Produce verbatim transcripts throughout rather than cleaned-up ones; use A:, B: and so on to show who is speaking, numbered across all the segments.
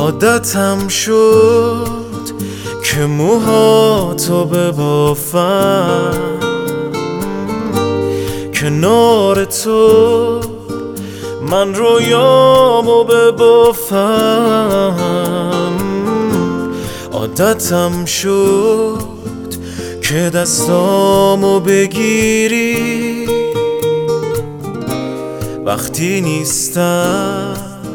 A: عادتم شد که موهاتو ببافم، کنار تو من رویامو ببافم. عادتم شد که دستامو بگیری وقتی نیستم،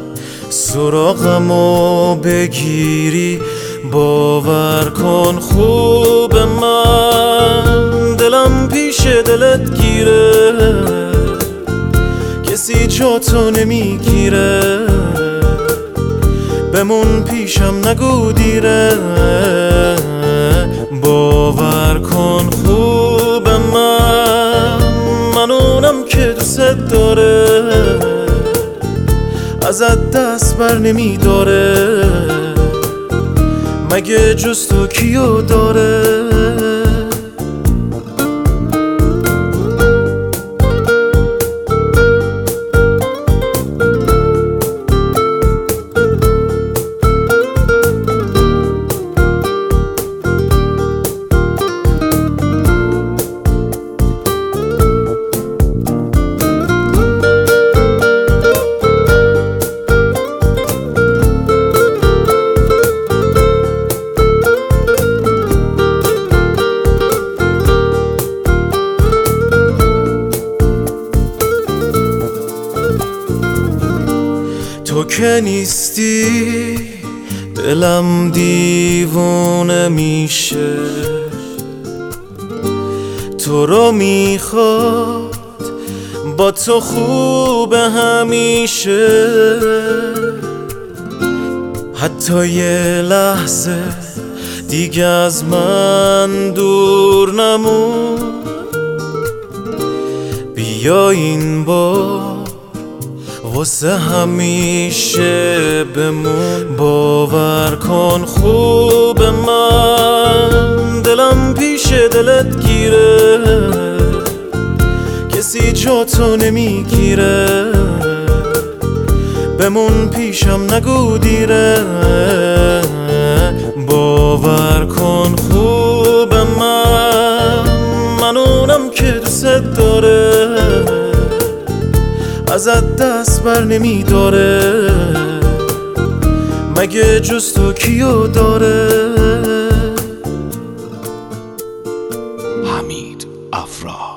A: سراغمو بگیری. باور کن خوب من دلم پیش دلت گیره، کسی جاتو نمیگیره. بمون پیشم نگو دیره، باور کن خوب من من اونم که دوست داره، ازت دست بر نمی داره. مگه جز تو کیو داره؟ تو که نیستی دلم دیوونه میشه، تو رو میخواد با تو خوب همیشه. حتی یه لحظه دیگه از من دور نمون، بیا این بار واسه همیشه بمون. باور کن خوب من دلم پیش دلت گیره، کسی جاتو نمیگیره. بمون پیشم نگو دیره، باور کن خوب من من اونم که دوست داره، ازت دست بر نمی داره. مگه جز تو کیو داره؟
B: حمید افرا.